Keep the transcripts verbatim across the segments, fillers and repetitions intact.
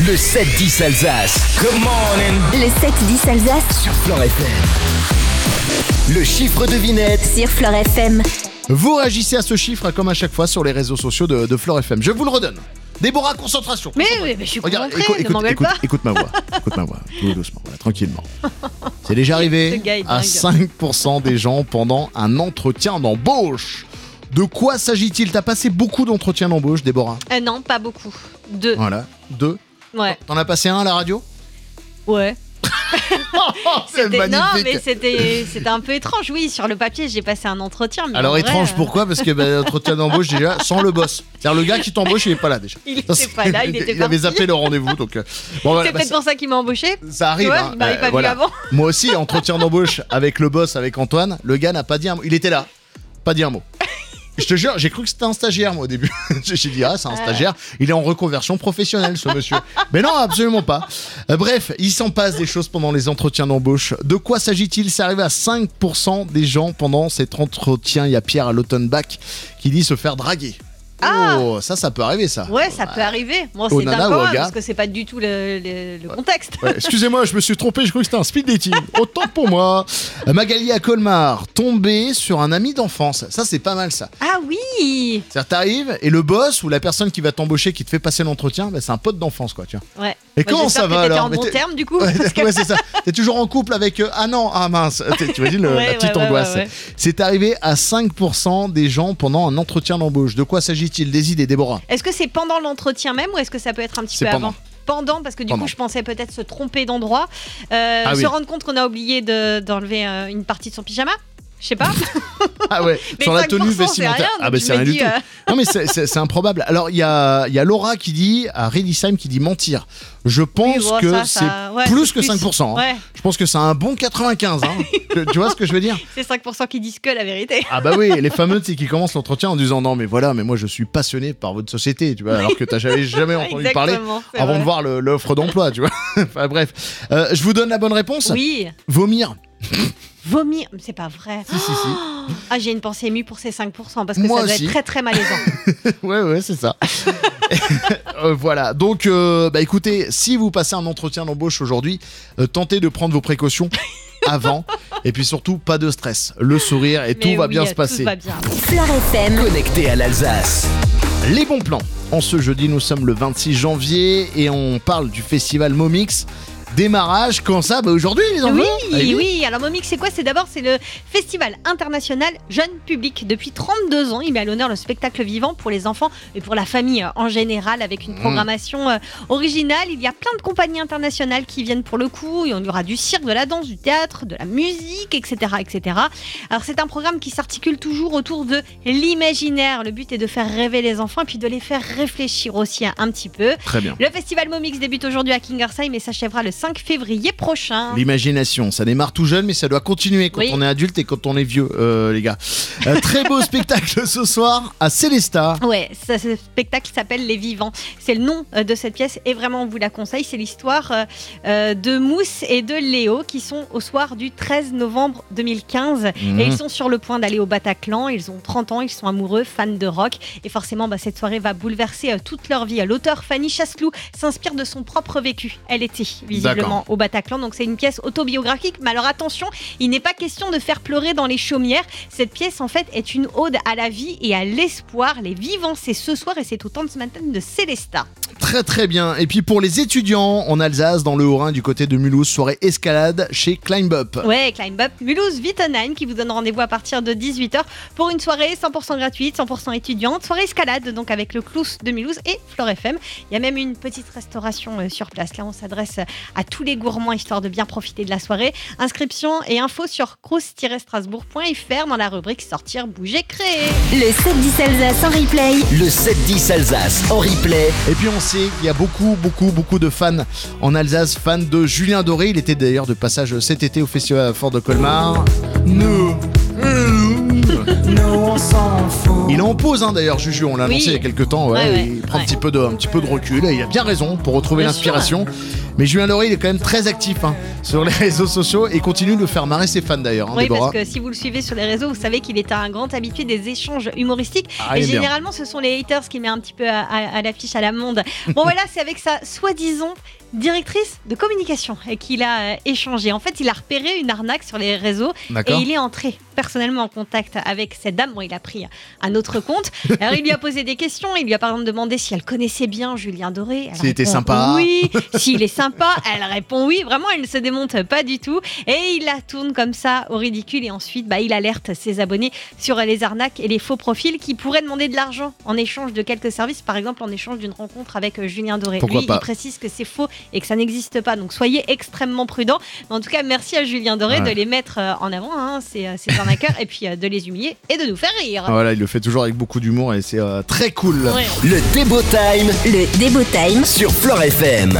Le sept dix Alsace. Good morning. Le sept dix Alsace Sur Fleure F M. Le chiffre devinette. sur Fleure F M. Vous réagissez à ce chiffre comme à chaque fois sur les réseaux sociaux de, de Fleure F M. Je vous le redonne. Déborah, concentration. Mais, mais, mais je suis Regarde, concentrée, écoute, ne m'engueule écoute, pas. écoute ma voix, écoute ma voix, tout doucement, voilà, tranquillement. C'est déjà Ce arrivé gars est à dingue. cinq pour cent des gens pendant un entretien d'embauche. De quoi s'agit-il? T'as passé beaucoup d'entretiens d'embauche, Déborah? Euh, non, pas beaucoup. Deux. Voilà, deux. Ouais. T'en as passé un à la radio? Ouais. C'est C'était- magnifique. Non, mais c'était, c'était un peu étrange. Oui, sur le papier, j'ai passé un entretien. Mais Alors en étrange, vrai, euh, pourquoi? Parce que bah, l'entretien d'embauche déjà sans le boss. C'est-à-dire le gars qui t'embauche, il est pas là déjà. Il Ça, était c'est- pas là, il était Il avait parti. zappé le rendez-vous, donc. euh, bon, voilà, C'est bah, peut-être pour ça qu'il m'a embauché. ça arrive. Tu vois, hein, il m'avait euh, pas vu voilà. avant. Moi aussi, entretien d'embauche avec le boss, avec Antoine, le gars n'a pas dit un mot. Il était là, pas dit un mot. Je te jure, j'ai cru que c'était un stagiaire, moi, au début. J'ai dit, ah, c'est un stagiaire. Il est en reconversion professionnelle, ce monsieur. Mais non, absolument pas. Euh, bref, il s'en passe des choses pendant les entretiens d'embauche. De quoi s'agit-il? C'est arrivé à cinq pour cent des gens pendant cet entretien. Il y a Pierre à l'Automne-Bac qui dit se faire draguer. Ah. Oh, ça, ça peut arriver, ça. Ouais, ça peut arriver. Bon, Au c'est nana dingue ou au quand même, gars. parce que c'est pas du tout le, le- le contexte. Ouais, excusez-moi, je me suis trompé, je crois que c'était un speed dating. Autant pour moi. Magali à Colmar, tombée sur un ami d'enfance. Ça, c'est pas mal, ça. Ah oui. C'est-à-dire, t'arrives et le boss ou la personne qui va t'embaucher, qui te fait passer l'entretien, bah, c'est un pote d'enfance, quoi, tu vois. Ouais. Et Moi, comment j'espère ça que va, t'étais alors? en Mais bon t'es- terme, du coup. Ouais, parce que- ouais, c'est ça. T'es toujours en couple avec. euh, ah non, ah mince. T'es- Tu imagines le- Ouais, la petite ouais, ouais, angoisse. ouais, ouais. C'est arrivé à cinq pour cent des gens pendant un entretien d'embauche. De quoi s'agit-il? Des idées, Déborah? Est-ce que c'est pendant l'entretien même ou est-ce que ça peut être un petit C'est peu pendant. avant? Pendant, parce que du Pendant. coup, je pensais peut-être se tromper d'endroit. Euh, Ah se oui. rendre compte qu'on a oublié de- d'enlever euh, une partie de son pyjama. Je sais pas. Ah ouais, Mais sur la cinq pour tenue cent, c'est vestimentaire. rien, Ah donc bah je c'est me rien du dis, tout. euh, Non mais c'est- c'est c'est improbable. Alors il y a, il y a Laura qui dit, à Redisheim qui dit mentir. Je pense Oui, bon, que ça, c'est ça- ouais, plus c'est que cinq pour cent. hein. Ouais, Je pense que c'est un bon quatre-vingt-quinze. Hein. tu, tu vois ce que je veux dire? c'est cinq pour cent qui disent que la vérité. Ah bah oui, les fameux c'est qui commencent l'entretien en disant non mais voilà, mais moi je suis passionné par votre société, tu vois, alors que t'as jamais, jamais entendu parler Exactement, c'est avant vrai. de voir le- l'offre d'emploi, tu vois. Enfin bref, Euh, je vous donne la bonne réponse. Oui, Vomir. vomir, c'est pas vrai. Si si si. Ah, j'ai une pensée émue pour ces cinq pour cent parce que Moi ça doit aussi. être très très malaisant. Ouais, ouais, c'est ça. Euh, voilà, donc, euh, bah écoutez, si vous passez un entretien d'embauche aujourd'hui, euh, tentez de prendre vos précautions avant, et puis surtout, pas de stress, le sourire, et tout Mais va oui, bien se tout passer. va bien. Fleure F M. Connecté à l'Alsace. Les bons plans. En ce jeudi, nous sommes le vingt-six janvier, et on parle du festival Momix. Démarrage, quand ça? Bah aujourd'hui, les enfants. Oui, Allez, oui. Alors Momix, c'est quoi? C'est d'abord c'est le Festival international jeune public. Depuis trente-deux ans, il met à l'honneur le spectacle vivant pour les enfants et pour la famille euh, en général, avec une programmation euh, originale. Il y a plein de compagnies internationales qui viennent pour le coup. Et on y aura du cirque, de la danse, du théâtre, de la musique, et cetera, et cetera. Alors c'est un programme qui s'articule toujours autour de l'imaginaire. Le but est de faire rêver les enfants et puis de les faire réfléchir aussi un, un petit peu. Très bien. Le Festival Momix débute aujourd'hui à Kingersheim et s'achèvera le cinq février prochain. L'imagination, ça démarre tout jeune, mais ça doit continuer quand Oui. on est adulte et quand on est vieux, euh, les gars. Euh, très beau spectacle ce soir à Célestat. Ouais, ça, ce spectacle s'appelle Les Vivants. C'est le nom euh, de cette pièce et vraiment on vous la conseille. C'est l'histoire euh, euh, de Mousse et de Léo qui sont au soir du treize novembre deux mille quinze Mhm. et ils sont sur le point d'aller au Bataclan. Ils ont trente ans, ils sont amoureux, fans de rock et forcément bah, cette soirée va bouleverser euh, toute leur vie. L'auteur Fanny Chasseloup s'inspire de son propre vécu. Elle était visiblement au Bataclan, donc c'est une pièce autobiographique. Mais alors attention, il n'est pas question de faire pleurer dans les chaumières. Cette pièce en fait est une ode à la vie et à l'espoir. Les Vivants, c'est ce soir et c'est au Tanzmatten de Célestat. Très très bien. Et puis pour les étudiants en Alsace, dans le Haut-Rhin, du côté de Mulhouse, soirée escalade chez Climb Up. Ouais, Climb Up Mulhouse Wittenheim qui vous donne rendez-vous à partir de dix-huit heures pour une soirée cent pour cent gratuite, cent pour cent étudiante, soirée escalade donc avec le Clous de Mulhouse et Fleure F M. Il y a même une petite restauration euh, sur place. Là, on s'adresse à tous les gourmands histoire de bien profiter de la soirée. Inscription et infos sur crous-strasbourg point f r dans la rubrique Sortir, bouger, créer. Le sept dix Alsace en replay. Le sept dix Alsace en replay. Et puis on sait qu'il y a beaucoup, beaucoup, beaucoup de fans en Alsace, fans de Julien Doré. Il était d'ailleurs de passage cet été au Festival Fort de Colmar. Nous. nous on s'en fout. Il est en pause hein, d'ailleurs, Juju, on l'a Oui. annoncé il y a quelques temps. Ouais, Ouais, ouais, il prend ouais. un, petit peu de, un petit peu de recul. Et il a bien raison pour retrouver Bien l'inspiration. Mais Julien Doré, il est quand même très actif hein, sur les réseaux sociaux et continue de faire marrer ses fans d'ailleurs. Hein, Oui, Déborah. parce que si vous le suivez sur les réseaux, vous savez qu'il est un grand habitué des échanges humoristiques. Ah, et il est bien. généralement, ce sont les haters qui mettent un petit peu à, à- à l'affiche à la monde. Bon, voilà, c'est avec sa soi-disant directrice de communication et qu'il a euh, échangé. En fait, il a repéré une arnaque sur les réseaux et D'accord. il est entré personnellement en contact avec cette dame. Bon, il a pris un autre compte. Alors, il lui a posé des questions. Il lui a par exemple demandé si elle connaissait bien Julien Doré. Elle S'il était répond sympa. Oui. S'il est sympa, elle répond oui. Vraiment, elle ne se démonte pas du tout. Et il la tourne comme ça au ridicule. Et ensuite, bah, il alerte ses abonnés sur les arnaques et les faux profils qui pourraient demander de l'argent en échange de quelques services. Par exemple, en échange d'une rencontre avec euh, Julien Doré. Pourquoi Lui, pas. il précise que c'est faux et que ça n'existe pas. Donc, soyez extrêmement prudents. Mais en tout cas, merci à Julien Doré Ouais. de les mettre euh, en avant, hein, ces, euh, ces arnaqueurs, et puis euh, de les humilier et de nous faire rire. Voilà, il le fait toujours avec beaucoup d'humour et c'est euh, très cool. Ouais. Le Débo Time Le Débo Time sur Fleure F M.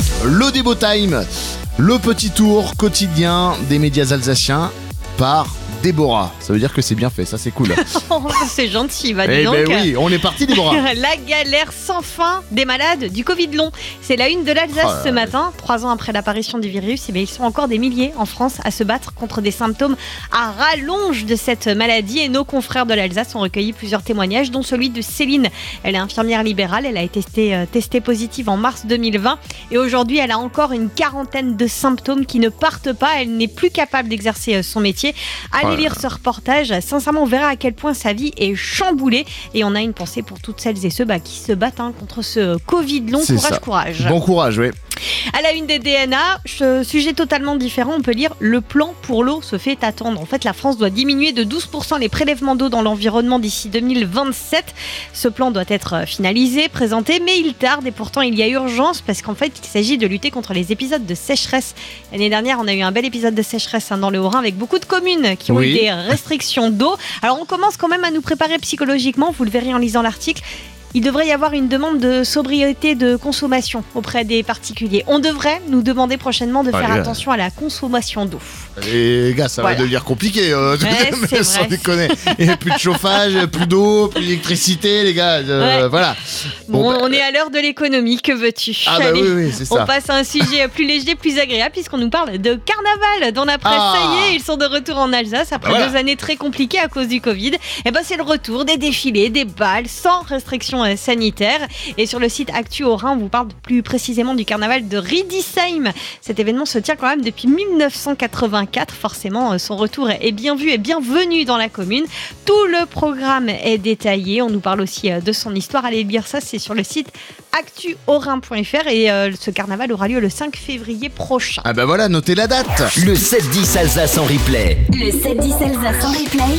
Le Débo Time, le petit tour quotidien des médias alsaciens par Déborah. Ça veut dire que c'est bien fait, ça c'est cool. Oh, c'est gentil, bah dis Eh donc. ben oui, on est parti Déborah. La galère sans fin des malades du Covid long. C'est la une de l'Alsace Oh là ce là. matin. Trois ans après l'apparition du virus, eh bien, ils sont encore des milliers en France à se battre contre des symptômes à rallonge de cette maladie. Et nos confrères de l'Alsace ont recueilli plusieurs témoignages, dont celui de Céline. Elle est infirmière libérale. Elle a été testée, euh, testée positive en mars deux mille vingt. Et aujourd'hui, elle a encore une quarantaine de symptômes qui ne partent pas. Elle n'est plus capable d'exercer euh, son métier. Allez Oh là lire ce reportage. Sincèrement, on verra à quel point sa vie est chamboulée. Et on a une pensée pour toutes celles et ceux bah, qui se battent hein, contre ce Covid long. C'est Courage, ça. courage. Bon courage, oui. À la une des D N A, ce sujet totalement différent, on peut lire le plan pour l'eau se fait attendre. En fait, la France doit diminuer de douze pour cent les prélèvements d'eau dans l'environnement d'ici deux mille vingt-sept. Ce plan doit être finalisé, présenté, mais il tarde et pourtant il y a urgence parce qu'en fait, il s'agit de lutter contre les épisodes de sécheresse. L'année dernière, on a eu un bel épisode de sécheresse hein, dans le Haut-Rhin avec beaucoup de communes qui ont Oui. eu des restrictions d'eau. Alors, on commence quand même à nous préparer psychologiquement, vous le verrez en lisant l'article. Il devrait y avoir une demande de sobriété de consommation auprès des particuliers. On devrait nous demander prochainement de Ouais, faire là. attention à la consommation d'eau. Les gars, ça Voilà. va devenir compliqué. Euh, Ouais, mais c'est sans vrai. déconner. Il n'y a plus de chauffage, plus d'eau, plus d'électricité, les gars. euh, Ouais. Voilà. Bon, Bon, bah, on est à l'heure de l'économie, que veux-tu? Ah bah Allez, oui, oui, c'est on ça. passe à un sujet plus léger, plus agréable, puisqu'on nous parle de carnaval dans la presse. Ah. Ça y est, ils sont de retour en Alsace après Bah voilà. deux années très compliquées à cause du Covid. Et ben c'est le retour des défilés, des balles, sans restrictions euh, sanitaires. Et sur le site Actu Haut-Rhin, on vous parle plus précisément du carnaval de Riedisheim. Cet événement se tient quand même depuis mille neuf cent quatre-vingt-quatre. Forcément, euh, son retour est bien vu et bienvenu dans la commune. Tout le programme est détaillé. On nous parle aussi euh, de son histoire. Allez lire ça, c'est sur le site actu haut-rhin point f r et euh, ce carnaval aura lieu le cinq février prochain. Ah bah voilà, notez la date. Le sept dix Alsace en replay. Le sept dix Alsace en replay.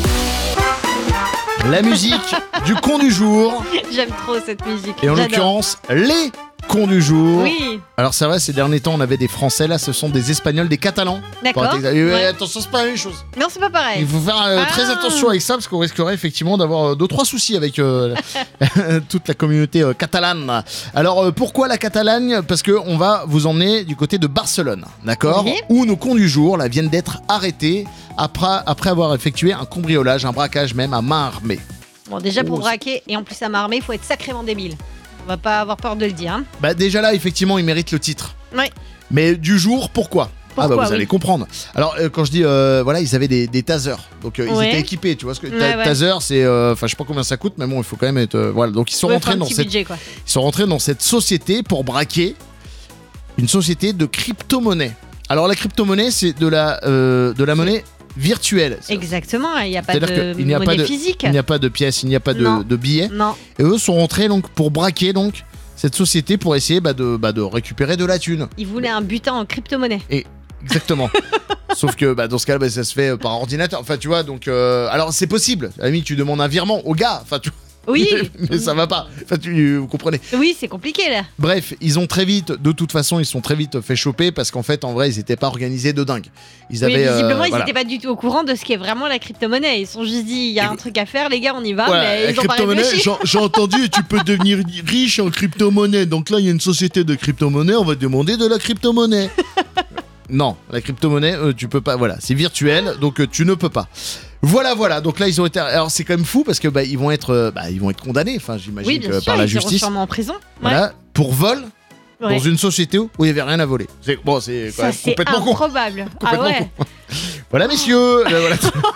La musique du con du jour. J'aime trop cette musique. Et en J'adore. l'occurrence, les cons du jour. Oui, Alors c'est vrai, ces derniers temps, on avait des Français, là, ce sont des Espagnols, des Catalans. d'accord. Pour être exact. Et, ouais, Ouais. Attention, c'est pas la même chose. Non, c'est pas pareil. Il faut faire euh, Ah. très attention avec ça parce qu'on risquerait effectivement d'avoir euh, deux trois soucis avec euh, toute la communauté euh, catalane. Alors euh, pourquoi la Catalagne? Parce que on va vous emmener du côté de Barcelone, d'accord? Oui. Où nos cons du jour là viennent d'être arrêtés après après avoir effectué un cambriolage, un braquage même à main armée. Bon, déjà pour Oh, braquer et en plus à main armée, il faut être sacrément débile. On va pas avoir peur de le dire. hein. Bah déjà là effectivement ils méritent le titre. Ouais. Mais du jour pourquoi? Ah bah Pourquoi, vous oui. allez comprendre. Alors euh, quand je dis euh, voilà ils avaient des, des tasers donc euh, ils Ouais. étaient équipés tu vois ce que Ouais, ta- ouais. taser c'est euh, enfin je sais pas combien ça coûte mais bon il faut quand même être euh, voilà donc ils sont Ouais, rentrés faut un dans petit cette budget, quoi. ils sont rentrés dans cette société pour braquer une société de crypto-monnaie. Alors la crypto-monnaie c'est de la euh, de la monnaie virtuelle. Exactement, il n'y a pas C'est-à-dire de qu'il n'y a pas monnaie de- physique. Il n'y a pas de pièces, il n'y a pas de, Non. de billets. Non, Et eux sont rentrés donc pour braquer donc cette société pour essayer bah, de, bah, de récupérer de la thune. ils voulaient un butin en crypto-monnaie. Exactement. Sauf que bah, dans ce cas-là, bah, ça se fait euh, par ordinateur. Enfin, tu vois, donc. euh, alors, c'est possible. À la limite, tu demandes un virement au gars. Enfin, tu Oui, mais ça va pas. Enfin, tu, vous comprenez. oui, c'est compliqué là. Bref, ils ont très vite, de toute façon, ils sont très vite fait choper parce qu'en fait, en vrai, ils étaient pas organisés de dingue. Ils Oui, avaient. euh, visiblement, ils voilà. n'étaient pas du tout au courant de ce qu'est vraiment la crypto-monnaie. Ils se sont juste dit, il y a un truc à faire, les gars, on y va, Voilà, mais la ils ont pas crypto-monnaie, réfléchi. j'ai- j'ai entendu, tu peux devenir riche en crypto-monnaie. Donc là, il y a une société de crypto-monnaie, on va te demander de la crypto-monnaie. Non, la crypto-monnaie, euh, tu peux pas. Voilà, c'est virtuel, donc euh, tu ne peux pas. Voilà, voilà. Donc là, ils ont été. Alors c'est quand même fou parce que bah ils vont être, euh, bah ils vont être condamnés. Enfin, j'imagine Oui, bien que sûr, par la ils iront justice. sûrement en prison. Ouais. Voilà, pour vol Ouais. dans une société où il y avait rien à voler. C'est bon, c'est quand Ça, même c'est complètement con. improbable. Ah Complètement ouais. con. Voilà, messieurs, euh, voilà.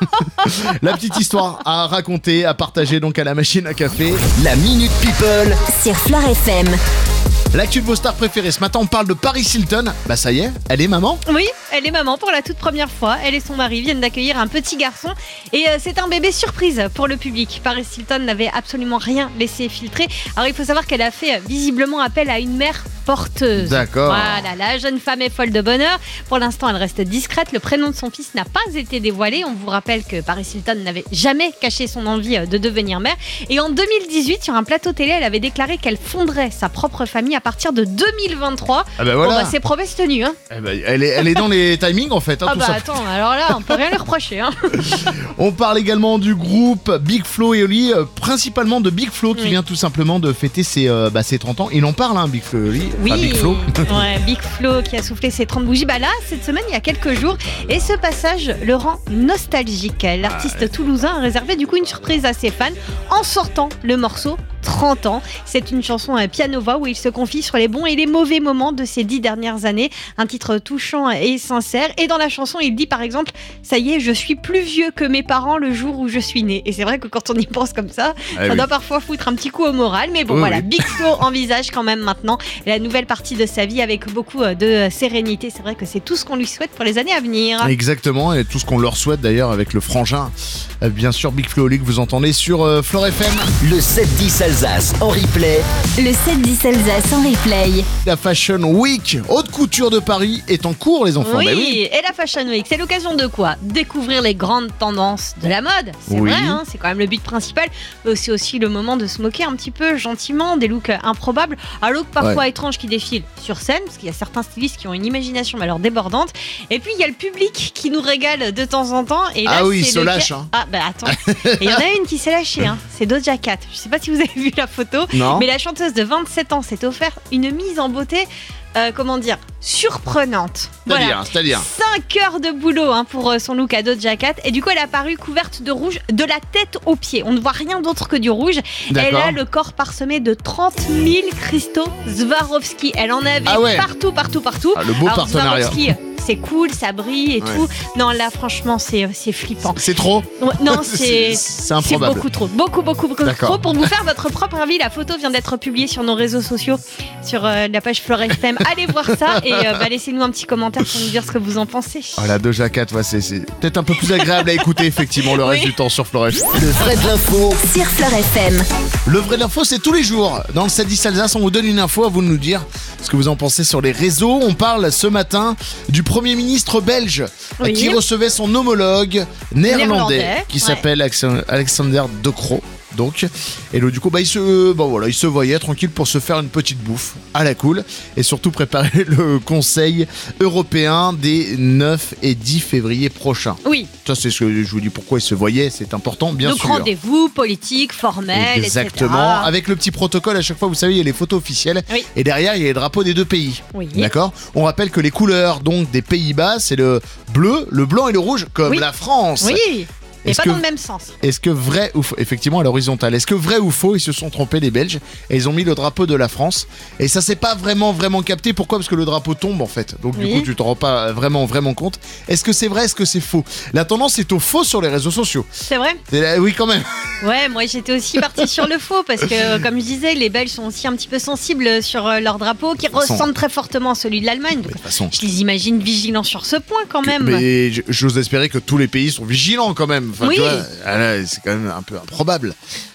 La petite histoire à raconter, à partager donc à la machine à café. La Minute People. Sur Fleure F M. L'actu de vos stars préférées. Ce matin, on parle de Paris Hilton. Bah ça y est, elle est maman. Oui, elle est maman pour la toute première fois. Elle et son mari viennent d'accueillir un petit garçon. Et euh, c'est un bébé surprise pour le public. Paris Hilton n'avait absolument rien laissé filtrer. Alors il faut savoir qu'elle a fait euh, visiblement appel à une mère porteuse. D'accord. Voilà, la jeune femme est folle de bonheur. Pour l'instant, elle reste discrète. Le prénom de son fils n'a pas été dévoilé. On vous rappelle que Paris Hilton n'avait jamais caché son envie de devenir mère. Et en deux mille dix-huit, sur un plateau télé, elle avait déclaré qu'elle fonderait sa propre famille à partir de deux mille vingt-trois. Ah bah voilà. Bon, bah, c'est promesse tenue, hein. Eh ben, elle, est, elle est dans les timings en fait. Hein, Ah tout bah ça. attends, alors là, on peut rien lui reprocher, hein. On parle également du groupe Big Flo et Oli, euh, principalement de Big Flo qui Oui. vient tout simplement de fêter ses, euh, bah, ses trente ans. Il en parle, hein, Big Flo et Oli. Oui, Enfin, Big Flo. ouais, Big Flo qui a soufflé ses trente bougies. Bah là, cette semaine, il y a quelques jours. Et ce passage le rend nostalgique. L'artiste Ah, toulousain a réservé du coup une surprise à ses fans en sortant le morceau trente ans. C'est une chanson à piano-voix où il se confie sur les bons et les mauvais moments de ces dix dernières années. Un titre touchant et sincère. Et dans la chanson, il dit par exemple « Ça y est, je suis plus vieux que mes parents le jour où je suis né ». Et c'est vrai que quand on y pense comme ça, Ah ça oui. doit parfois foutre un petit coup au moral. Mais bon, Oui, voilà, oui. Big Flo envisage quand même maintenant la nouvelle partie de sa vie avec beaucoup de sérénité. C'est vrai que c'est tout ce qu'on lui souhaite pour les années à venir. Exactement, et tout ce qu'on leur souhaite d'ailleurs avec le frangin. Euh, bien sûr, Big Flo et Oli que vous entendez sur euh, Fleure F M. Le sept dix Alsace en replay. Le sept dix Alsace en replay. La Fashion Week, haute couture de Paris, est en cours, les enfants. Oui, Bah oui. et la Fashion Week, c'est l'occasion de quoi? Découvrir les grandes tendances de la mode. C'est Oui. vrai, hein, c'est quand même le but principal. Mais c'est aussi le moment de se moquer un petit peu gentiment des looks improbables, à looks parfois Ouais. étranges qui défilent sur scène, parce qu'il y a certains stylistes qui ont une imagination mais alors débordante. Et puis il y a le public qui nous régale de temps en temps. Et là, Ah oui, c'est il se le lâche, cas- hein. Ah bah attends, et il y en a une qui s'est lâchée, hein. C'est Doja Cat. Je sais pas si vous avez vu la photo. Non. Mais la chanteuse de vingt-sept ans s'est offert une mise en beauté, euh, comment dire, surprenante. C'est-à-dire, c'est-à-dire. cinq heures de boulot hein, pour euh, son look à Doja Cat. Et du coup, elle a apparu couverte de rouge de la tête aux pieds. On ne voit rien d'autre que du rouge. Elle D'accord. a le corps parsemé de trente mille cristaux Swarovski. Elle en avait Ah ouais. partout, partout, partout. Ah, le beau Alors, partenariat. Swarovski, c'est cool, ça brille et Ouais. tout. Non, là, franchement, c'est c'est flippant. C'est trop. Ouais, non, C'est- c'est c'est c'est improbable. beaucoup trop, beaucoup, beaucoup, beaucoup D'accord. trop. Pour vous faire votre propre avis, la photo vient d'être publiée sur nos réseaux sociaux, sur euh, la page Fleure F M. Allez voir ça et euh, bah, laissez-nous un petit commentaire pour nous dire ce que vous en pensez. Oh, la Doja Cat, ouais, c'est, c'est peut-être un peu plus agréable à écouter effectivement le reste Oui. du temps sur Fleure F M. Le vrai de l'info. Sur Fleure F M. Le vrai de l'info, c'est tous les jours. Dans le sept dix Alsace, on vous donne une info, à vous de nous dire ce que vous en pensez sur les réseaux. On parle ce matin du Premier ministre belge Oui. qui recevait son homologue néerlandais, Néerlandais, qui ouais. s'appelle Alex- Alexander De Croo. Donc, et là, du coup, bah, il se, bon, voilà, il se voyait tranquille pour se faire une petite bouffe à la cool et surtout préparer le Conseil européen des neuf et dix février prochains. Oui, Ça, c'est ce que je vous dis. Pourquoi il se voyait, c'est important, bien donc sûr. rendez-vous politique, formel, Exactement. et cetera. Avec le petit protocole, à chaque fois, vous savez, il y a les photos officielles. Oui. Et derrière, il y a les drapeaux des deux pays. Oui. D'accord. On rappelle que les couleurs donc des Pays-Bas, c'est le bleu, le blanc et le rouge, comme Oui. la France. Oui, mais Est-ce pas que- dans le même sens. Est-ce que vrai ou faux, effectivement à l'horizontale, est-ce que vrai ou faux, ils se sont trompés les Belges et ils ont mis le drapeau de la France et ça s'est pas vraiment vraiment capté. Pourquoi? Parce que le drapeau tombe en fait. Donc Oui. du coup tu t'en rends pas vraiment vraiment compte. Est-ce que c'est vrai? Est-ce que c'est faux? La tendance est au faux sur les réseaux sociaux. C'est vrai? C'est la- Oui quand même. Ouais, moi j'étais aussi partie sur le faux parce que, euh, comme je disais, les Belges sont aussi un petit peu sensibles sur euh, leur drapeau qui façon- ressemble très fortement à celui de l'Allemagne. Mais Donc, de toute façon. je les imagine vigilants sur ce point quand que- même. Mais j- j'ose espérer que tous les pays sont vigilants quand même. Enfin, Oui. tu vois, ah là, c'est quand même un peu improbable.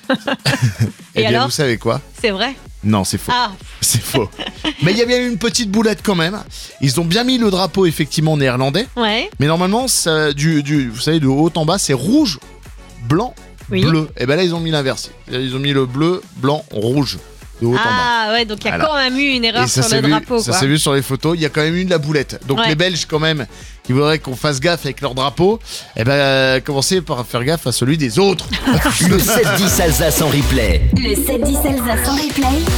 Et bien, alors vous savez quoi? C'est vrai? Non, c'est faux. Ah, C'est faux. Mais il y a bien eu une petite boulette quand même. Ils ont bien mis le drapeau effectivement néerlandais. ouais. Mais normalement, ça, du, du, vous savez, de haut en bas, c'est rouge, blanc, Oui. bleu. Et ben là, ils ont mis l'inverse. Ils ont mis le bleu, blanc, rouge, de haut en bas. Ah, ouais, donc il y a Voilà. quand même eu une erreur Et ça sur s'est le vu, drapeau. ça quoi. s'est vu sur les photos. Il y a quand même eu de la boulette. Donc Ouais. les Belges quand même, qui voudraient qu'on fasse gaffe avec leur drapeau, et ben euh, commencez par faire gaffe à celui des autres. Le sept dix Alsace en replay. Le sept dix Alsace en replay.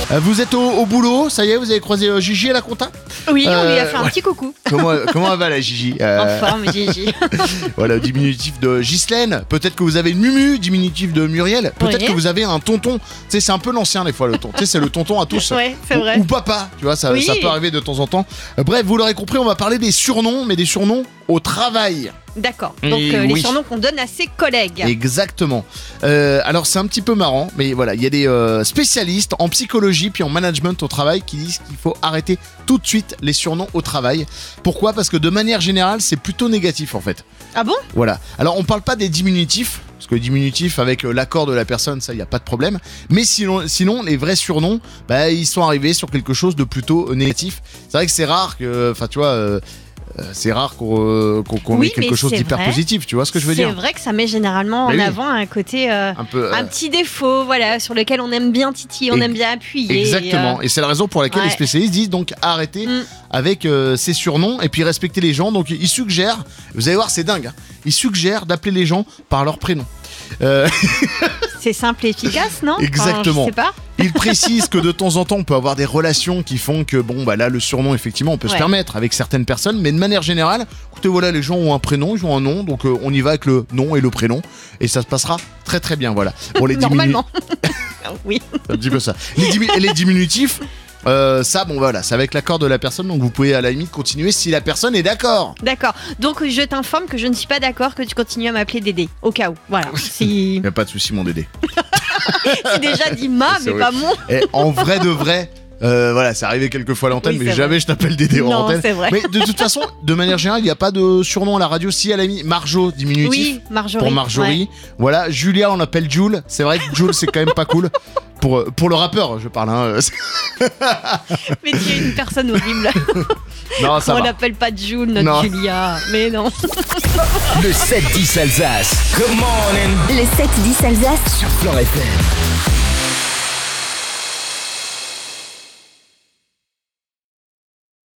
Euh, vous êtes au, au boulot, ça y est, vous avez croisé euh, Gigi à la compta. Oui, on lui a Euh, fait un ouais. petit coucou. Comment, comment elle va la Gigi Euh, En forme, Gigi. Voilà, le diminutif de Ghislaine. Peut-être que vous avez une Mumu, diminutif de Muriel. Peut-être Oui. que vous avez un tonton. Tu sais, c'est un peu l'ancien des fois, le tonton. Tu sais, c'est le tonton à tous. Ouais, c'est Ou- vrai. Ou papa, tu vois, ça, Oui. ça peut arriver de temps en temps. Euh, Bref, vous l'aurez compris, on va parler des surnoms, mais des surnoms au travail. D'accord. Donc Et euh, les oui. surnoms qu'on donne à ses collègues. Exactement. Euh, alors c'est un petit peu marrant, mais voilà, il y a des euh, spécialistes en psychologie puis en management au travail qui disent qu'il faut arrêter tout de suite les surnoms au travail. Pourquoi ? Parce que de manière générale, c'est plutôt négatif en fait. Ah bon ? Voilà. Alors on parle pas des diminutifs, parce que les diminutifs avec euh, l'accord de la personne, ça y a pas de problème. Mais sinon, sinon les vrais surnoms, bah, ils sont arrivés sur quelque chose de plutôt euh, négatif. C'est vrai que c'est rare que, enfin tu vois. Euh, Euh, c'est rare qu'on, euh, qu'on, qu'on Oui, ait quelque mais chose c'est d'hyper vrai. positif, tu vois ce que je veux dire ? C'est vrai que ça met généralement en Mais oui. avant un côté, euh, Un peu. euh, un petit défaut, voilà, sur lequel on aime bien titiller, on Ex- aime bien appuyer. Exactement. euh, Et c'est la raison pour laquelle ouais. les spécialistes disent donc arrêter Mm. avec euh, ces surnoms et puis respecter les gens. Donc ils suggèrent, vous allez voir, c'est dingue, hein, ils suggèrent d'appeler les gens par leur prénom. Euh, c'est simple et efficace, non ? Enfin, Exactement. je sais pas. ils précisent que de temps en temps, on peut avoir des relations qui font que, bon, bah là, le surnom, effectivement, on peut se Ouais. permettre avec certaines personnes, mais de manière générale, écoutez, voilà, les gens ont un prénom, ils ont un nom, donc euh, on y va avec le nom et le prénom, et ça se passera très très bien, voilà. Pour les diminu- Normalement. Oui. un petit peu ça. Les, dimi- et les diminutifs, euh, ça, bon, voilà, c'est avec l'accord de la personne, donc vous pouvez à la limite continuer si la personne est d'accord. D'accord. Donc je t'informe que je ne suis pas d'accord que tu continues à m'appeler Dédé, au cas où. Voilà. Si, Y a pas de souci, mon Dédé. si déjà dit ma, C'est mais vrai. pas mon. Et en vrai de vrai, euh, voilà, c'est arrivé quelques fois à l'antenne, Oui, mais c'est jamais je t'appelle Dédé en Non, antenne. c'est vrai. Mais de toute façon, de manière générale, il n'y a pas de surnom à la radio. Si elle a mis Marjo, diminutif. Oui, Marjorie. Pour Marjorie. Ouais. Voilà, Julia, on l'appelle Jules. C'est vrai que Jules, c'est quand même pas cool. Pour, pour le rappeur, je parle. Hein. Mais tu es une personne horrible. Non, ça On va. l'appelle pas Jules, notre Non. Julia. Mais non. Le sept dix Alsace. Come on in. Le sept dix Alsace. Sur Flan F M.